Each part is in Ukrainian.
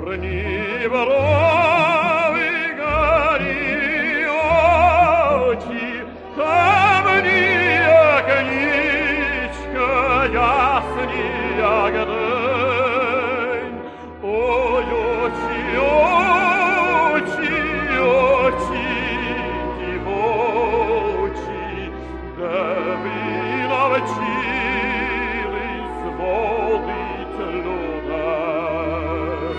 Чорні брови, карі очі, темні, як нічка, ясні, як день. Ой, очі, очі, очі, дівочі, де ви навчились водить людей.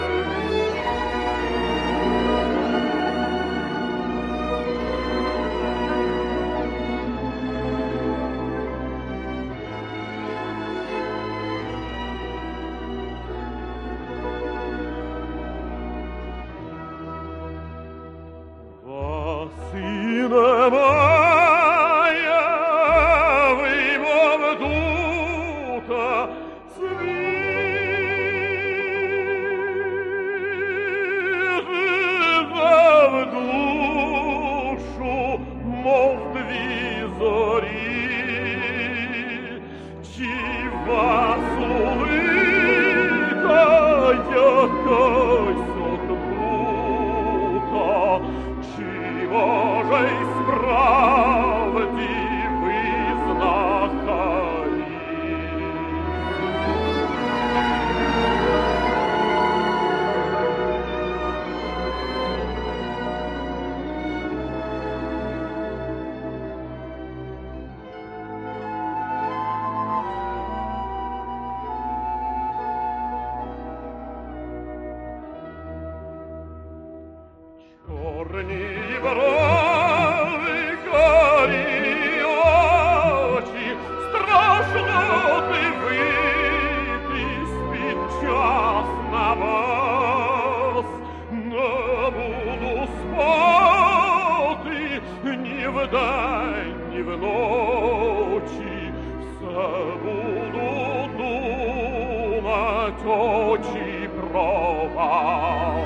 Вас і немає, ви, мов дута, світите в душу, мов дві зорі. Чи вас улита якась отрута, чи, може, й справді ви знахарі? Чорні брови, карі очі, страшно дивитись під час на вас. Не буду спати ні вдень, ні вночі, все буду думать очі про вас.